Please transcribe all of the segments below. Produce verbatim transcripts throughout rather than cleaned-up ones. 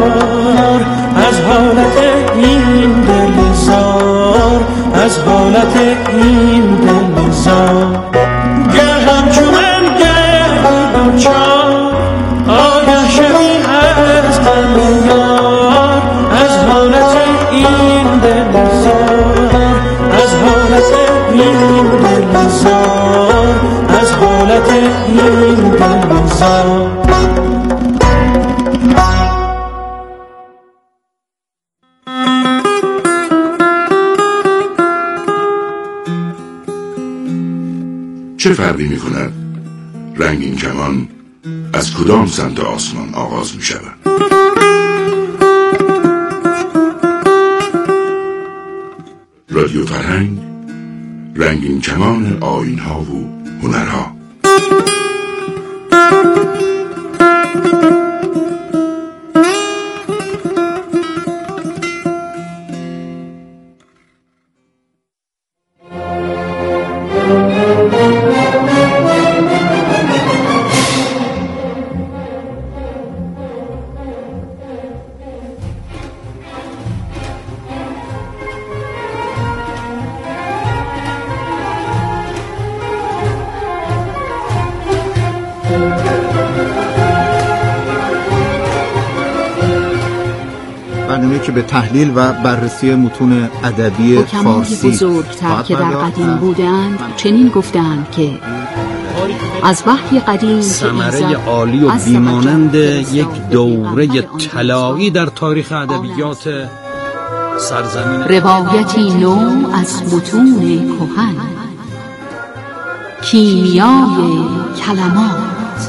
زار، از حالت این دل زار، از حالت این دل زار. گر همچون گردی دوچار آگه شوی از غم یار، از حالت این دل زار، از حالت این دل زار، از حالت این دل زار. چه فرقی می کند رنگین کمان از کدام سمت آسمان آغاز می شود؟ رادیو فرهنگ، رنگین کمان آیین ها و هنرها. برنامه‌ای که به تحلیل و بررسی متون ادبی فارسی بزرگتر که در قدیم بودند چنین گفتند که از وحی قدیم ثمره عالی و بیمانند یک دوره طلایی در تاریخ ادبیات سرزمین، روایتی نو از متون کهن، کیمیای کلمات.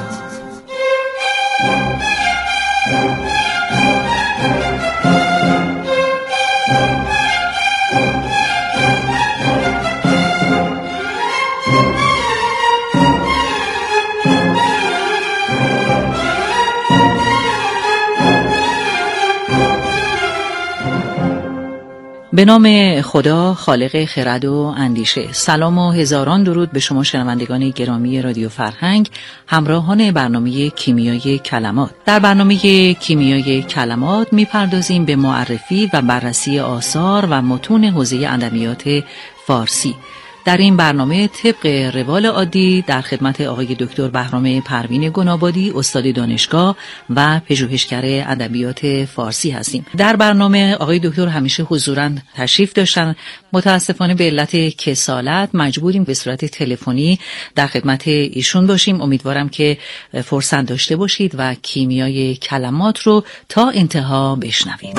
به نام خدا خالق خرد و اندیشه. سلام و هزاران درود به شما شنوندگان گرامی رادیو فرهنگ، همراهان برنامه کیمیای کلمات. در برنامه کیمیای کلمات میپردازیم به معرفی و بررسی آثار و متون حوزه ادبیات فارسی. در این برنامه طبق روال عادی در خدمت آقای دکتر بهرام پروین گنابادی، استاد دانشگاه و پژوهشگر ادبیات فارسی هستیم. در برنامه آقای دکتر همیشه حضوراً تشریف داشتن. متاسفانه به علت کسالت مجبوریم به صورت تلفنی در خدمت ایشون باشیم. امیدوارم که فرصت داشته باشید و کیمیای کلمات رو تا انتها بشنوید.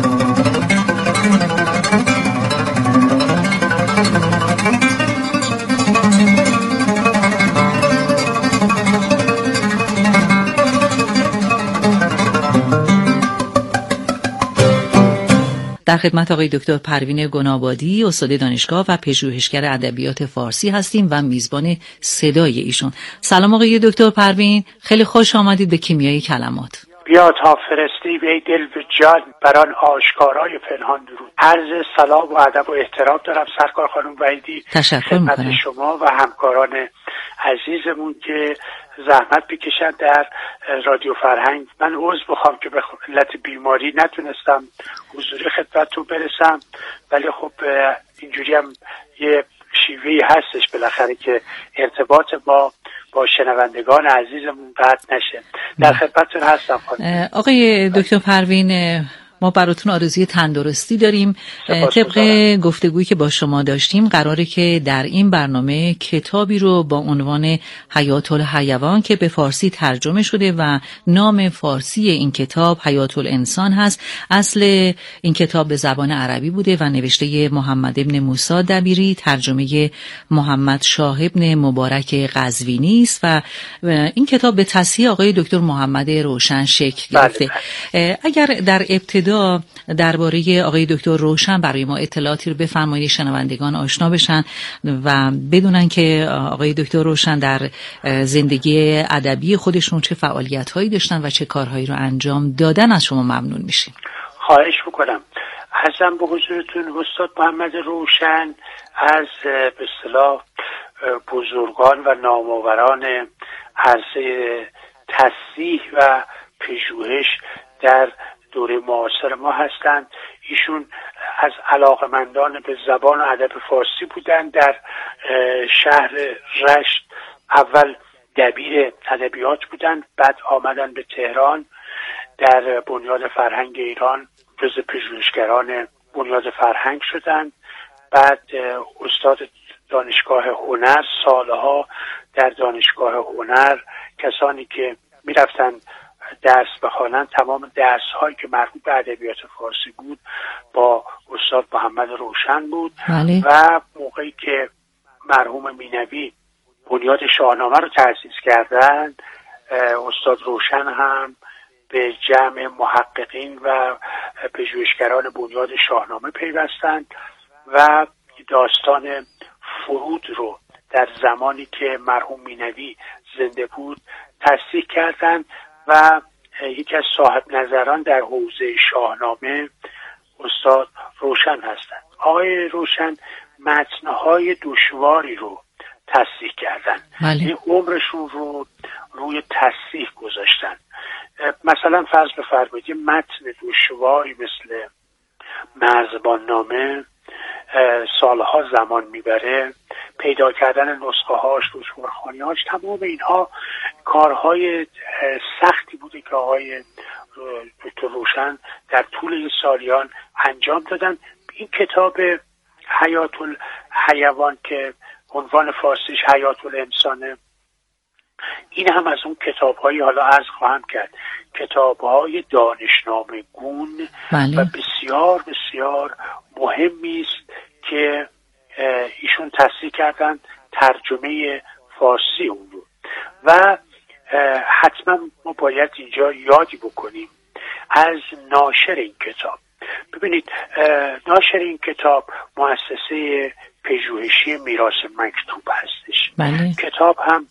در خدمت آقای دکتر پروین گنابادی، استاد دانشگاه و پژوهشگر ادبیات فارسی هستیم و میزبان صدای ایشون. سلام آقای دکتر پروین، خیلی خوش آمدید به کیمیای کلمات. بیا تا فرستی وی دل به جان، بران آشکارای پنهان درود. عرض سلام و ادب و احترام دارم سرکار خانم وحیدی، تشکر میکنم شما و همکاران عزیزمون که زحمت بکشن در رادیو فرهنگ. من عذر بخوام که به علت بیماری نتونستم حضوری خدمتتون برسم، ولی خب اینجوری هم یه شیوهی هستش بالاخره که ارتباط ما با شنوندگان عزیزمون قطع نشه. در خدمتتون هستم خانم. آقای دکتر پروین، ما براتون آرزوی تندرستی داریم. طبق گفتگویی که با شما داشتیم قراره که در این برنامه کتابی رو با عنوان حیات الحیوان که به فارسی ترجمه شده و نام فارسی این کتاب حیات الانسان هست، اصل این کتاب به زبان عربی بوده و نوشته محمد ابن موسی دبیری، ترجمه محمد شاه ابن مبارک قزوینی است و این کتاب به تصحیح آقای دکتر محمد روشن شکل گرفته. اگر در ابتدا درباره آقای دکتر روشن برای ما اطلاعاتی رو بفرمایید، شنوندگان آشنا بشن و بدونن که آقای دکتر روشن در زندگی ادبی خودشون چه فعالیت‌هایی داشتن و چه کارهایی رو انجام دادن، از شما ممنون میشیم. خواهش میکنم. عرضم به حضورتون استاد محمد روشن از به اصطلاح بزرگان و نامآوران عرصه تصحیح و پژوهش در دوره معاصر ما هستند. ایشون از علاقمندان به زبان و ادب فارسی بودند. در شهر رشت اول دبیر ادبیات بودند، بعد آمدن به تهران، در بنیاد فرهنگ ایران جزو پژوهشگران بنیاد فرهنگ شدند. بعد استاد دانشگاه هنر، سالها در دانشگاه هنر کسانی که میرفتن درس بخوانند، تمام درس هایی که مربوط به ادبیات فارسی بود با استاد محمد روشن بود. بله. و موقعی که مرحوم مینوی بنیاد شاهنامه رو تأسیس کردند، استاد روشن هم به جمع محققین و پژوهشگران بنیاد شاهنامه پیوستند و داستان فرود رو در زمانی که مرحوم مینوی زنده بود تصدیق کردند و یکی از صاحب نظران در حوزه شاهنامه استاد روشن هستند. آقای روشن متن‌های دشواری رو تصدیق کردند. این عمرشون رو روی تصحیح گذاشتن. مثلا فرض بفرمایید متن دشواری مثل مرزبان نامه سالها زمان میبره، پیدا کردن نسخه هاش، دشوارخوانی هاش، تمام اینها کارهای سختی بوده که آقای دکتر روشن در طول این سالیان انجام دادن. این کتاب حیات الحیوان که عنوان فارسیش حیات الانسانه، این هم از اون کتاب‌هایی، حالا عرض خواهم کرد، کتاب‌های دانشنامه گون بله. و بسیار بسیار مهمی است که ایشون تصحیح کردن، ترجمه فارسی اون رو. و حتما ما باید اینجا یادی بکنیم از ناشر این کتاب. ببینید ناشر این کتاب مؤسسه پژوهشی میراث مکتوب هستش. بله. کتاب هم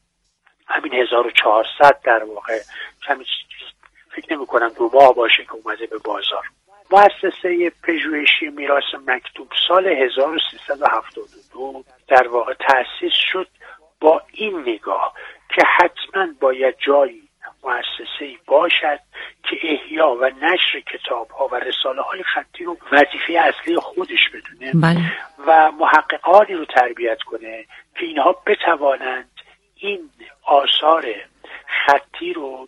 همین هزار و چهارصد در واقع، همین فکر نمی کنم دو ماه باشه که اومده به بازار. مؤسسه پژوهشی میراث مکتوب سال هزار و سیصد و هفتاد و دو در واقع تأسیس شد با این نگاه که حتما باید جایی مؤسسه‌ای باشد که احیا و نشر کتاب‌ها و رساله‌های خطی رو وظیفه اصلی خودش بدونه. بله. و محققانی رو تربیت کنه که اینها بتوانند این آثار خطی رو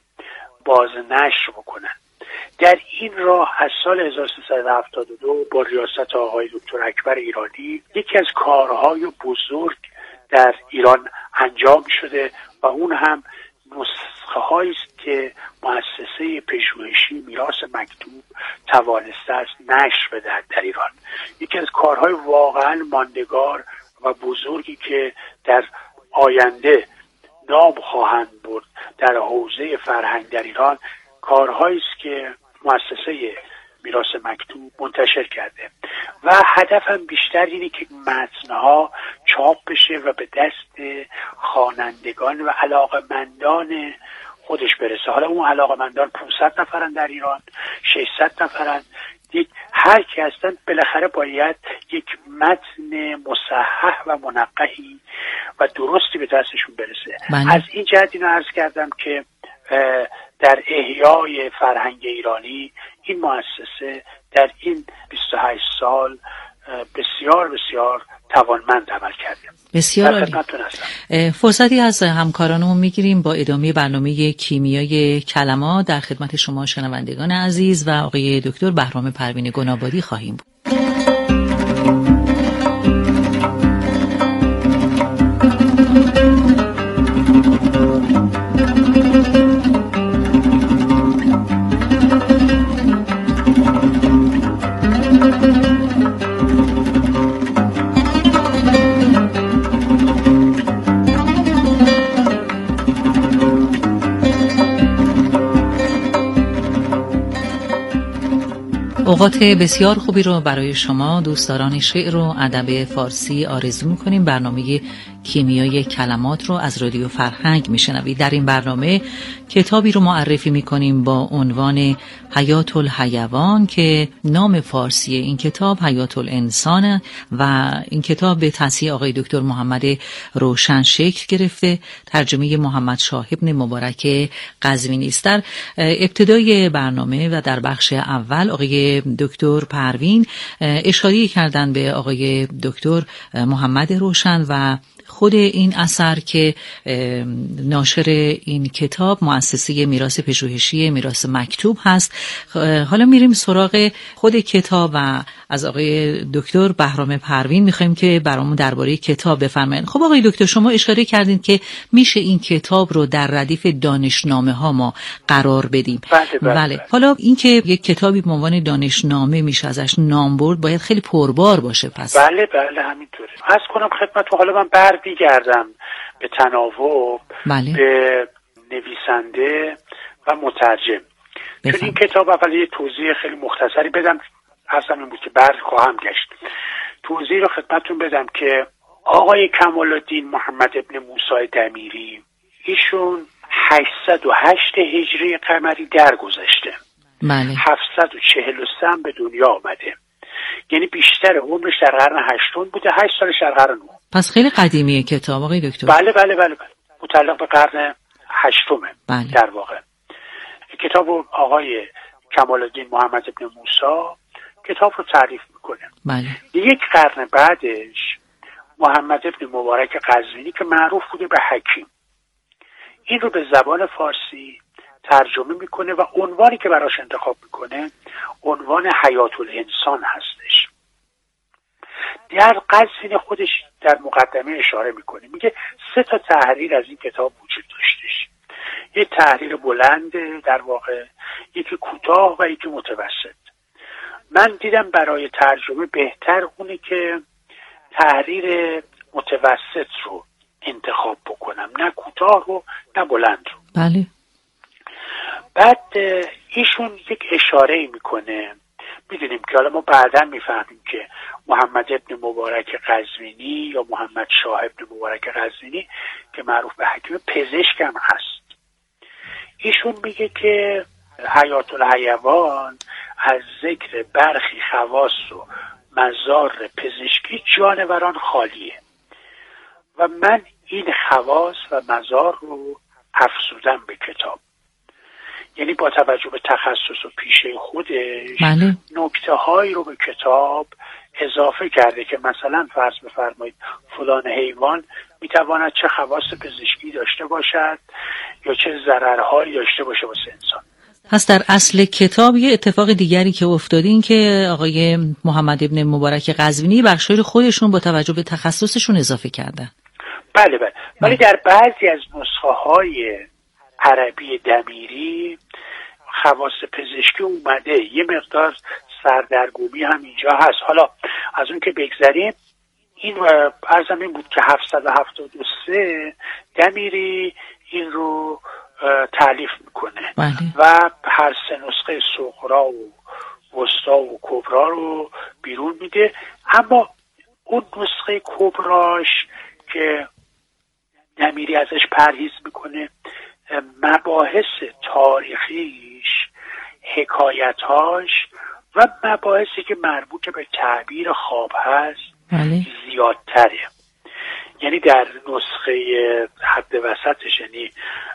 بازنشر بکنن. در این راه از سال هزار و سیصد و هفتاد و دو با ریاست آقای دکتر اکبر ایرانی یکی از کارهای بزرگ در ایران انجام شده و اون هم نسخه هایی است که مؤسسه پژوهشی میراث مکتوب توانسته است نشر بدهد در ایران. یکی از کارهای واقعا ماندگار و بزرگی که در آینده نام خواهند برد در حوزه فرهنگ در ایران، کارهایی است که مؤسسه میراث مکتوب منتشر کرده و هدفم بیشتر اینه که متنها چاپ بشه و به دست خوانندگان و علاقمندان خودش برسه. حالا اون علاقمندان پانصد نفرن در ایران، ششصد نفرن، یک هر کی هستن بالاخره باید یک متن مصحح و منقحی و درستی به دستشون برسه. بله. از این جهت اینو عرض کردم که در احیای فرهنگ ایرانی این مؤسسه در این بیست و هشت سال بسیار بسیار توانمند عمل کرده. بسیار عالی. فرصتی از همکارانمون میگیریم با ادامه برنامه کیمیای کلمات در خدمت شما شنوندگان عزیز و آقای دکتر بهرام پروین گنابادی خواهیم بود. اوقات بسیار خوبی رو برای شما دوستداران شعر و ادب فارسی آرزو می‌کنیم. برنامه کیمیای کلمات رو از رادیو فرهنگ میشنوید. در این برنامه کتابی رو معرفی میکنیم با عنوان حیات الحیوان که نام فارسی این کتاب حیات الانسان و این کتاب به تصحیح آقای دکتر محمد روشن شکل گرفته. ترجمه محمد شاه ابن مبارک قزوینی است. در ابتدای برنامه و در بخش اول آقای دکتر پروین اشاره کردن به آقای دکتر محمد روشن و خود این اثر که ناشر این کتاب مؤسسه میراث پژوهشی میراث مکتوب هست. حالا میریم سراغ خود کتاب و از آقای دکتر بهرام پروین میخوایم که برامون درباره کتاب بفرمایید. خب آقای دکتر شما اشاره کردین که میشه این کتاب رو در ردیف دانشنامه ها ما قرار بدیم. بله, بله, بله. بله. حالا این که یک کتابی به عنوان دانشنامه میشه ازش نام برد باید خیلی پربار باشه. پس بله بله همینطوره. عرض کنم خدمت حالا من برمیگردم به تناوب، بله. به نویسنده و مترجم. چون این کتاب اول یه توضیح خیلی مختصری بدم، اصلا این بود که بعد خواهم گشت. توضیح رو خدمتتون بدم که آقای کمال الدین محمد ابن موسی دمیری ایشون هشتصد و هشت هجری قمری درگذشته. بله. هفتصد و چهل و سه به دنیا آمده. یعنی بیشتر عمرش در قرن هشتم بوده، هشت سالش در قرن نهم. پس خیلی قدیمیه کتاب آقای دکتر. بله بله بله, بله. متعلق به قرن هشتمه. بله. در واقع کتاب آقای کمال الدین محمد ابن موسی کتاب رو تعریف میکنه. بله. یک قرن بعدش محمد ابن مبارک قزوینی که معروف بوده به حکیم، این رو به زبان فارسی ترجمه میکنه و عنوانی که براش انتخاب میکنه عنوان حیات الانسان هستش. در قزوین خودش در مقدمه اشاره میکنه، میگه سه تا تحریر از این کتاب وجود داشتش. یه تحریر بلند در واقع، یکی کوتاه و یکی متوسط. من دیدم برای ترجمه بهتر اونه که تحریر متوسط رو انتخاب بکنم، نه کوتاه رو نه بلند رو. بله. بعد ایشون یک اشاره میکنه، میدونیم که حالا ما بعداً میفهمیم که محمد ابن مبارک قزوینی یا محمد شاه ابن مبارک قزوینی که معروف به حکیم پزشک هم هست. ایشون میگه که حیات الحیوان از ذکر برخی خواص و مزار پزشکی جانوران خالیه و من این خواص و مزار رو افزودم به کتاب. یعنی با توجه به تخصص و پیشه خودش بله. نکته هایی رو به کتاب اضافه کرده که مثلا فرض بفرمایید فلان حیوان میتواند چه خواص پزشکی داشته باشد یا چه ضررهایی داشته باشه واسه انسان. پس در اصل کتاب یه اتفاق دیگری که افتاده این که آقای محمد ابن مبارک قزوینی بخشای خودشون با توجه به تخصصشون اضافه کردن. بله بله. ولی در بعضی از نسخه های عربی دمیری خواص پزشکی اومده، یه مقدار سردرگمی هم اینجا هست. حالا از اون که بگذریم، این عرضم این بود که هفتصد و هفتاد و سه دمیری این رو تالیف میکنه. بله. و هر سه نسخه صغرا و وسطا و کبرا رو بیرون میده. اما اون نسخه کبراش که دمیری ازش پرهیز میکنه، مباحث تاریخیش، حکایتاش و مباحثی که مربوط به تعبیر خواب هست بله. زیادتره. یعنی در نسخه حد وسطش، یعنی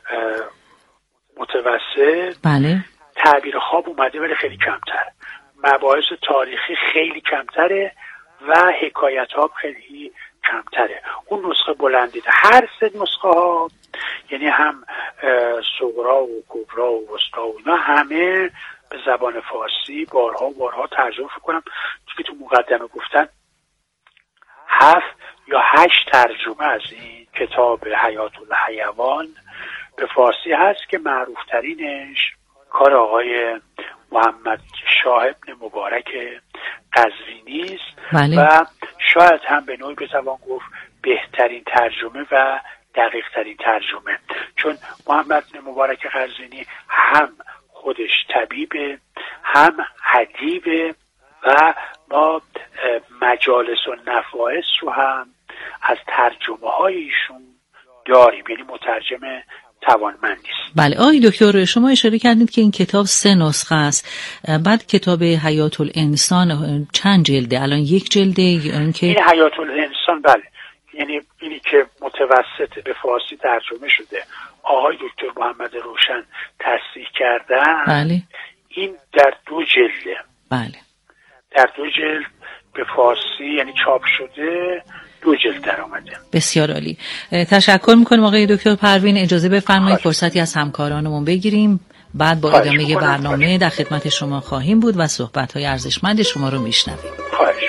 متوسط، بله. تعبیر خواب اومده ولی خیلی کمتر، مباحث تاریخی خیلی کمتره و حکایت ها خیلی کمتره. اون نسخه بلندی هر سه نسخه ها، یعنی هم صغرا و کبرا و وسطا و اینا، همه به زبان فارسی بارها و بارها ترجمه کنم. که تو مقدمه گفتن هفت یا هشت ترجمه از این کتاب حیات الحیوان به فارسی هست که معروف ترینش کار آقای محمد شاه ابن مبارک قزوینی است. بله. و شاید هم به نوعی بتوان گفت بهترین ترجمه و دقیق ترین ترجمه، چون محمد بن مبارک قزوینی هم خودش طبیبه، هم ادیبه و ما مجالس و نفائس رو هم از ترجمه های ایشون داریم، یعنی مترجم توانمندی است. بله آقای دکتر، شما اشاره کردید که این کتاب سه نسخه است. بعد کتاب حیات الانسان چند جلده؟ الان یک جلده یا اینکه این حیات الانسان بله، یعنی اینی که متوسط به فارسی ترجمه شده آقای دکتر محمد روشن تصحیح کردن. بله. این در دو جلده. بله. در دو جلد به فارسی یعنی چاپ شده، دو جلد در آمده. بسیار عالی. تشکر میکنم آقای دکتر پروین. اجازه بفرمایید فرصتی از همکارانمون بگیریم، بعد با ادامه برنامه در خدمت شما خواهیم بود و صحبت‌های ارزشمند شما رو میشنویم. خواهش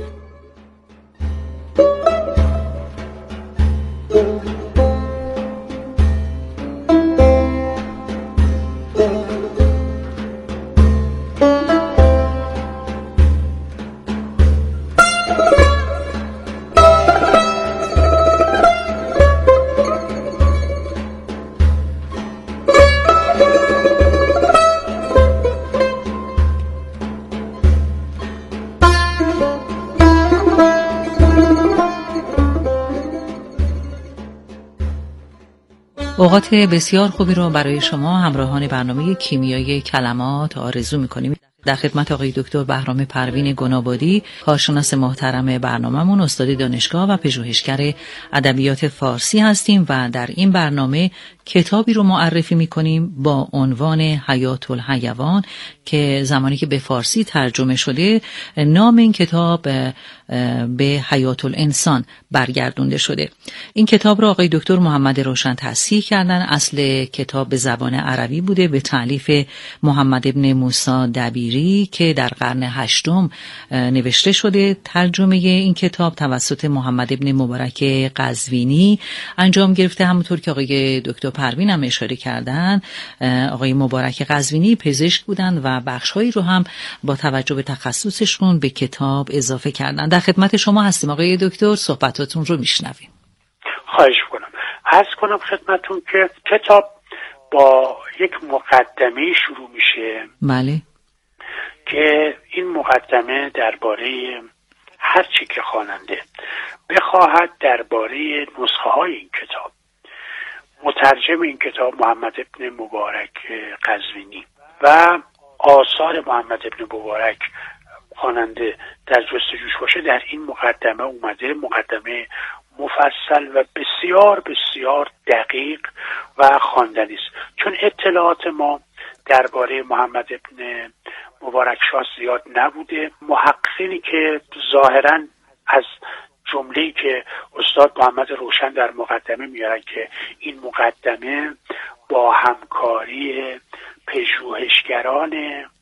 اوقات بسیار خوبی رو برای شما همراهان برنامه کیمیای کلمات آرزو می‌کنیم. در خدمت آقای دکتر بهرام پروین گنابادی، کارشناس محترم برنامه‌مون، استاد دانشگاه و پژوهشگر ادبیات فارسی هستیم و در این برنامه کتابی رو معرفی می‌کنیم با عنوان حیات الحیوان که زمانی که به فارسی ترجمه شده نام این کتاب به حیات الانسان برگردونده شده. این کتاب رو آقای دکتر محمد روشن تصحیح کردن. اصل کتاب به زبان عربی بوده به تألیف محمد ابن موسی دبیری که در قرن هشتم نوشته شده. ترجمه این کتاب توسط محمد ابن مبارک قزوینی انجام گرفته. همونطور که آقای دکتر پروین هم اشاره کردن، آقای مبارک قزوینی پزشک بودن و بخش‌هایی رو هم با توجه به تخصصشون به کتاب اضافه کردن. در خدمت شما هستیم آقای دکتر، صحبتاتون رو میشنویم. خواهش کنم. عرض کنم خدمتون که کتاب با یک مقدمه شروع میشه. بله. که این مقدمه درباره هر چی که خواننده بخواهد درباره نسخه های این کتاب، مترجم این کتاب محمد ابن مبارک قزوینی و آثار محمد ابن مبارک خواننده در جستجوش باشه، در این مقدمه اومده. مقدمه مفصل و بسیار بسیار دقیق و خواندنی است، چون اطلاعات ما درباره محمد ابن مبارک شاه زیاد نبوده. محققینی که ظاهراً از جمله‌ای که استاد محمد روشن در مقدمه میارن که این مقدمه با همکاری پژوهشگران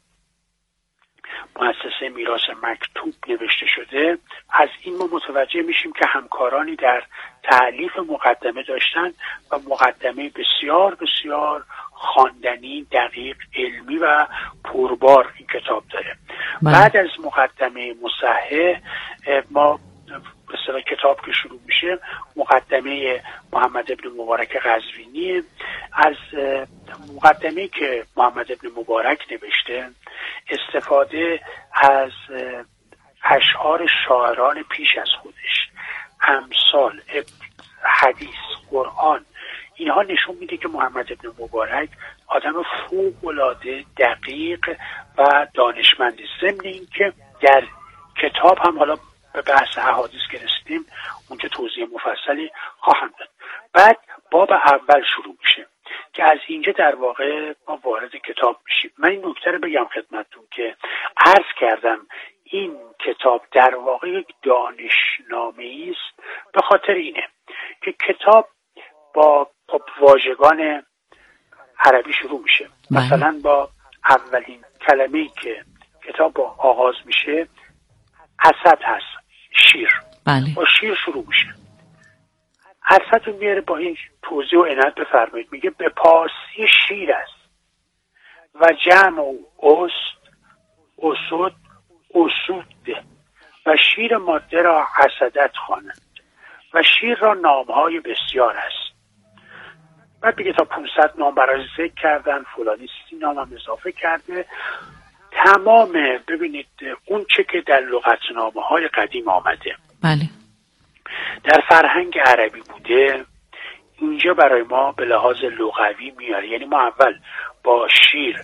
مؤسسه میراث مکتوب نوشته شده، از این ما متوجه میشیم که همکارانی در تألیف مقدمه داشتن و مقدمه بسیار بسیار خواندنی، دقیق، علمی و پربار این کتاب داره. من. بعد از مقدمه مصحح ما مثلا کتاب که شروع میشه، مقدمه محمد ابن مبارک قزوینی. از مقدمه که محمد ابن مبارک نوشته استفاده از اشعار شاعران پیش از خودش، امثال، حدیث، قرآن، اینها نشون میده که محمد ابن مبارک آدم فوق‌العاده دقیق و دانشمندی. ضمن این که در کتاب هم حالا به بحث احادیث که رسیدیم اونجا توضیح مفصلی خواهم داد. بعد باب اول شروع میشه که از اینجا در واقع ما وارد کتاب میشیم. من این نکته رو بگم خدمتتون که عرض کردم این کتاب در واقع یک دانشنامه‌ای است، به خاطر اینه که کتاب با خب واژگان عربی شروع میشه. بله. مثلا با اولین کلمه‌ای که کتاب با آغاز میشه اسد هست، شیر. بله. با شیر شروع میشه. اسد رو میاره با این توضیح و عنایت بفرمایید، میگه به پارسی شیر است و جمع او است، اسد، اسود و شیر ماده را اسدت خوانند و شیر را نامهای بسیار است. بعد بگه تا پانصد نام برای ذکر کردن، فلانی سی نام هم اضافه کرده. تمام ببینید اون چه که در لغتنامه های قدیم آمده. بله. در فرهنگ عربی بوده، اینجا برای ما به لحاظ لغوی میاره. یعنی ما اول با شیر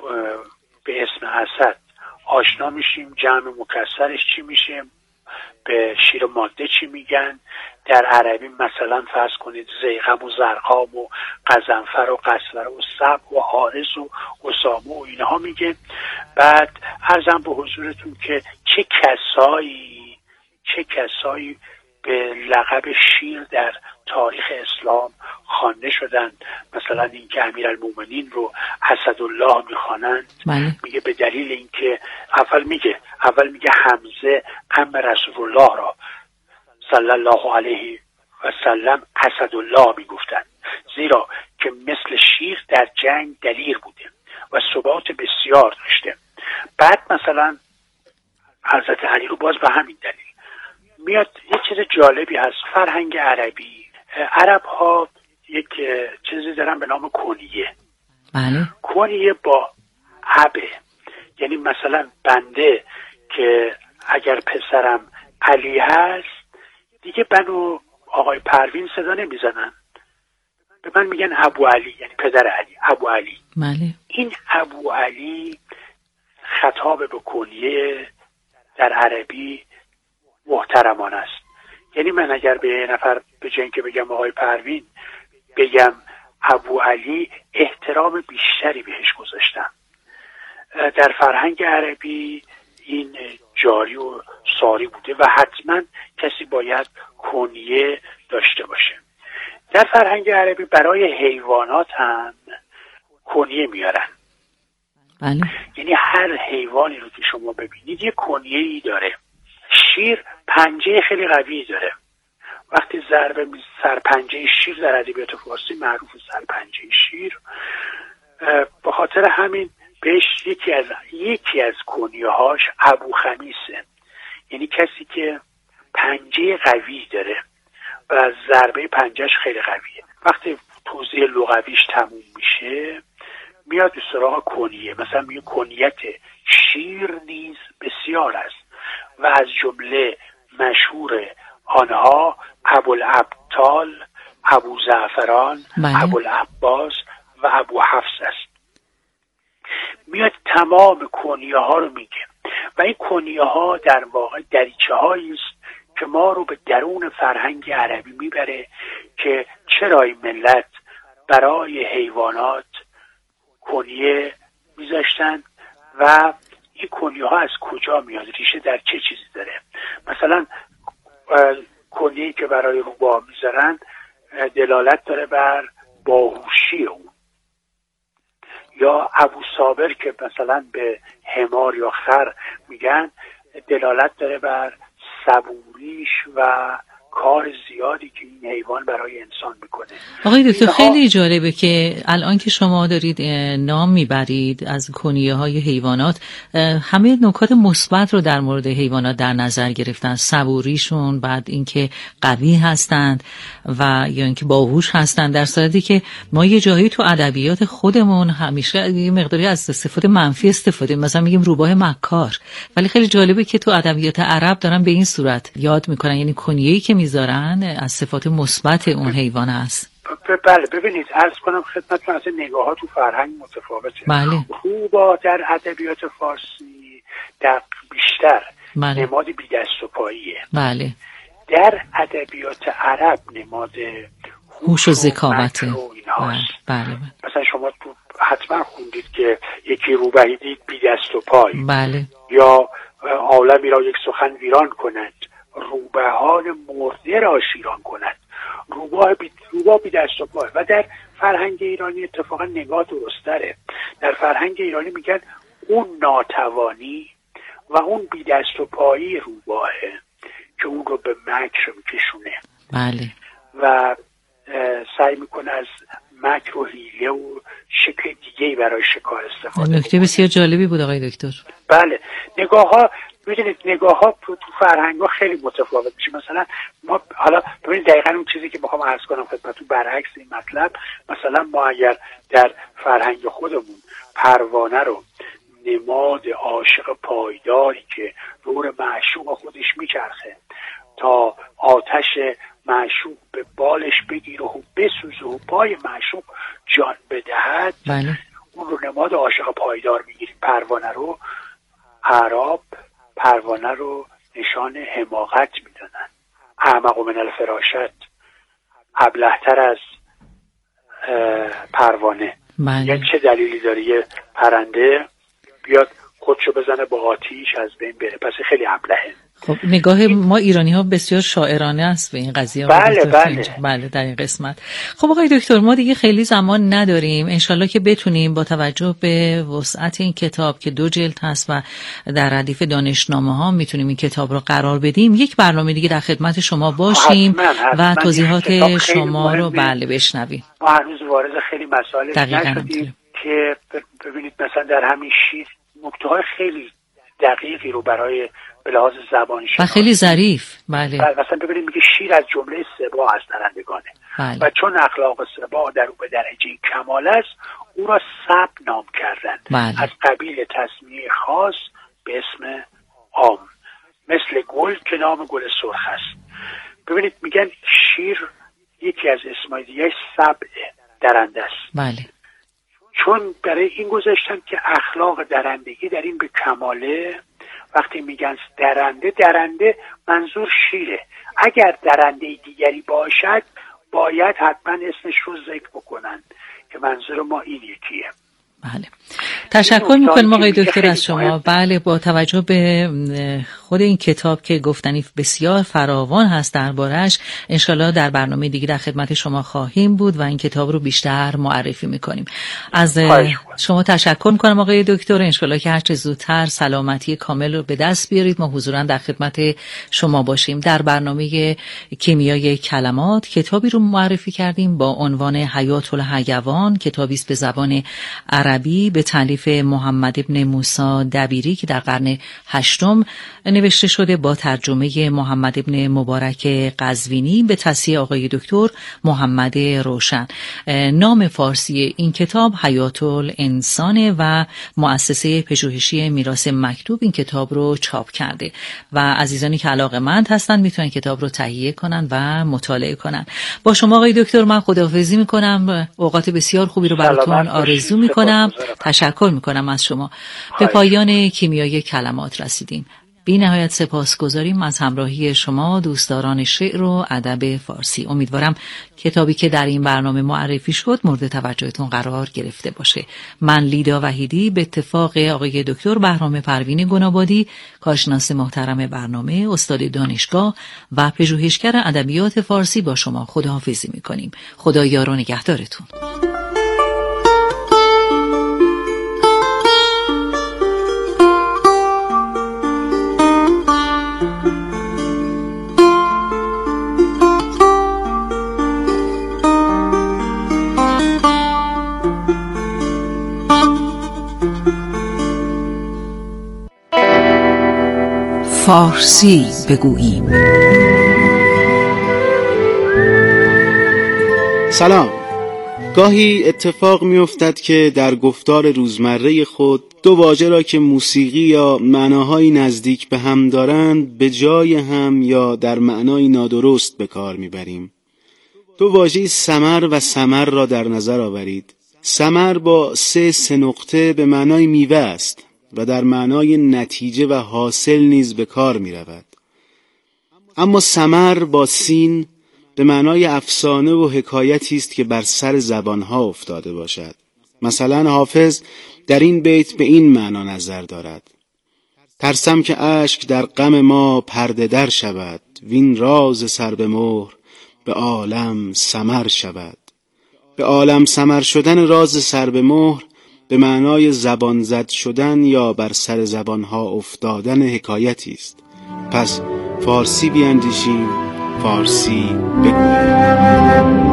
به اسم اسد آشنا میشیم، جمع مکسرش چی میشه، به شیر ماده چی میگن. در عربی مثلا فرض کنید زیغم و زرقام و قزنفر و قصور و سب و حارس و اسامه و اینها میگه. بعد عرضم به حضورتون که چه کسایی چه کسایی به لقب شیر در تاریخ اسلام خوانده شدند. مثلا اینکه امیرالمومنین رو اسدالله میخوانند، میگه به دلیل اینکه اول میگه اول میگه حمزه عم رسول الله را صلی الله علیه و سلم اسدالله میگفتند، زیرا که مثل شیر در جنگ دلیر بوده و ثبات بسیار داشته. بعد مثلا حضرت علی رو باز به همین دلیل میاد. یک چیز جالبی هست فرهنگ عربی. عرب ها یک چیزی دارن به نام کنیه. بله. کنیه با عبه، یعنی مثلا بنده که اگر پسرم علی هست دیگه بنو آقای پروین صدا نمیزنن، به من میگن ابو علی، یعنی پدر علی، ابو علی. بله. این ابو علی خطاب به کنیه در عربی محترمانه است. یعنی من اگر به یه نفر به جای اینکه بگم آقای پروین بگم ابو علی، احترام بیشتری بهش گذاشتم. در فرهنگ عربی این جاری و ساری بوده و حتما کسی باید کنیه داشته باشه. در فرهنگ عربی برای حیوانات هم کنیه میارن. بله. یعنی هر حیوانی رو که شما ببینید یه کنیه‌ای داره. شیر پنجه خیلی قوی داره. وقتی ضربه می سرپنجه شیر در ادبیات فارسی معروف سرپنجه شیر، به خاطر همین بهش یکی از یکی از کنیه‌هاش ابو خمیسه، یعنی کسی که پنجه قوی داره و ضربه پنجهش خیلی قویه. وقتی توضیح لغویش تموم میشه میاد به سراغ کنیه. مثلا میگه کنیت شیر نیز بسیار است و از جمله مشهور آنها ابوالابطال، ابو زعفران، ابوالعباس و ابو حفص است. میاد تمام کنیه ها رو میگه و این کنیه ها در واقع دریچه هایی است که ما رو به درون فرهنگ عربی میبره که چرا این ملت برای حیوانات کنیه میذاشتن و این کنیه ها از کجا میاد، ریشه در چه چیزی داره. مثلا کنیه‌ای که برای روباه میذارن دلالت داره بر باهوشی اون، یا ابو صابر که مثلا به حمار یا خر میگن دلالت داره بر صبوریش و کار زیادی که این حیوان برای انسان میکنه. آقای دکتر خیلی جالبه که الان که شما دارید نام میبرید از کنیه های حیوانات، همه نکات مثبت رو در مورد حیوانات در نظر گرفتن، صبوریشون، بعد اینکه قوی هستند و یا اینکه باهوش هستند، در صورتی که ما یه جایی تو ادبیات خودمون همیشه یه مقداری از استفاده منفی استفاده، مثلا میگیم روباه مکار، ولی خیلی جالبه که تو ادبیات عرب دارن به این صورت یاد میکنن، یعنی کنیه‌ای که میذارن از صفات مثبت اون حیوان است. بله ببینید عرض کنم خدمتتون، از نگاه ها تو فرهنگ متفاوته. بله. روباه در ادبیات فارسی در بیشتر بله. نماد بی دست و پاییه. بله. در ادبیات عرب نماد هوش و ذکاوت. بله. بله. مثلا شما تو حتما خوندید که یکی روباهی دید بی دست و پای. بله. یا عالمی را یک سخن ویران کند، روبهان مرده را شیران کند. روباه بی, روباه بی دست و پای. و در فرهنگ ایرانی اتفاقا نگاه درستره. در فرهنگ ایرانی میگن اون ناتوانی و اون بی دست و پایی روباهه که اون رو به مکر میکشونه. بله. و سعی میکنه از مکر و حیله و شکل دیگه‌ای برای شکار استفاده کنه. نکته بسیار جالبی بود آقای دکتر. بله. نگاه ها میدونید نگاه ها تو, تو فرهنگ ها خیلی متفاوت میشه. مثلا ما حالا ببینید دقیقاً اون چیزی که میخوام عرض کنم خدمتتون برعکس این مطلب، مثلا ما اگر در فرهنگ خودمون پروانه رو نماد عاشق پایداری که دور معشوق خودش میچرخه تا آتش معشوق به بالش بگیر و بسوزه و پای معشوق جان بدهد، بله. اون رو نماد عاشق پایدار میگیریم. پروانه رو اعراب پروانه رو نشان حماقت میدونن. احمق من الفراشت، ابله‌تر از پروانه. بله. یعنی چه دلیلی داره یه پرنده بیاد خودشو بزنه با آتیش از بین بره؟ پس خیلی ابلهه. خب نگاه ما ایرانی ها بسیار شاعرانه است به این قضیه. بله بله بله در این قسمت. خب آقای دکتر، ما دیگه خیلی زمان نداریم، انشالله که بتونیم با توجه به وسعت این کتاب که دو جلد هست و در ردیف دانشنامه ها میتونیم این کتاب رو قرار بدیم، یک برنامه دیگه در خدمت شما باشیم حتما، حتما. و توضیحات شما رو بله بشنویم. ما هنوز وارد خیلی مسائل نشدیم که ببینید مثلا در همین شیر نکته های خیلی دقیقی رو برای به لحاظ زبانی شناسی و خیلی ظریف. بله. مثلا ببینید میگه شیر از جمله سباع از درندگانه. بله. و چون اخلاق سباع در او به درجه کمال است، او را سب نام کردن. بله. از قبیل تسمیه خاص به اسم عام، مثل گل که نام گل سرخ است. ببینید میگن شیر یکی از اسمای دیگه سبع درنده است. بله. چون برای این گذاشتن که اخلاق درندگی در این به کماله. وقتی میگن درنده، درنده منظور شیره. اگر درنده دیگری باشد باید حتما اسمش رو ذکر بکنن که منظور ما این یکیه. بله. تشکر میکنم آقای دکتر از شما. بله، با توجه به خود این کتاب که گفتنی بسیار فراوان هست دربارش، انشالله در برنامه دیگه در خدمت شما خواهیم بود و این کتاب رو بیشتر معرفی میکنیم. از شما تشکر میکنم آقای دکتر. انشالله که هرچه زودتر سلامتی کامل رو به دست بیارید، ما حضوراً در خدمت شما باشیم. در برنامه کیمیای کلمات کتابی رو معرفی کردیم با عنوان حیات الحیوان، کتابی است به زبان عربی به تالیف محمد ابن موسی دبیری که در قرن هشتم نوشته شده با ترجمه محمد ابن مبارک قزوینی به تصحیح آقای دکتر محمد روشن. نام فارسی این کتاب حیات الانسان و مؤسسه پژوهشی میراث مکتوب این کتاب رو چاپ کرده و عزیزانی که علاقه‌مند هستن میتونن کتاب رو تهیه کنن و مطالعه کنن. با شما آقای دکتر من خداحافظی میکنم، اوقات بسیار خوبی رو براتون آرزو میکنم. تشکر میکنم از شما. به پایان کیمیای کلمات رسیدیم. بی نهایت سپاسگزاریم از همراهی شما دوستداران شعر و ادب فارسی. امیدوارم کتابی که در این برنامه معرفی شد مورد توجهتون قرار گرفته باشه. من لیدا وحیدی به اتفاق آقای دکتر بهرام پروین گنابادی، کارشناس محترم برنامه، استاد دانشگاه و پژوهشگر ادبیات فارسی با شما خداحافظی میکنیم. خدا یار و نگهدارتون. فارسی بگوییم. سلام. گاهی اتفاق می افتد که در گفتار روزمره خود دو واژه را که موسیقی یا معناهای نزدیک به هم دارند به جای هم یا در معنای نادرست به کار می بریم. دو واژه ثمر و ثمر را در نظر آورید. ثمر با سه سه نقطه به معنای میوه است و در معنای نتیجه و حاصل نیز به کار می رود. اما ثمر با سین به معنای افسانه و حکایتی است که بر سر زبانها افتاده باشد. مثلا حافظ در این بیت به این معنا نظر دارد: ترسم که اشک در غم ما پرده در شود، وین راز سر به مهر به عالم ثمر شود. به عالم ثمر شدن راز سر به مهر به معنای زبان زد شدن یا بر سر زبانها افتادن حکایتی است. پس فارسی بیاندیشیم، فارسی بگوییم.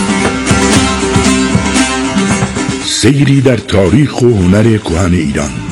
سیری در تاریخ و هنر کهن ایران.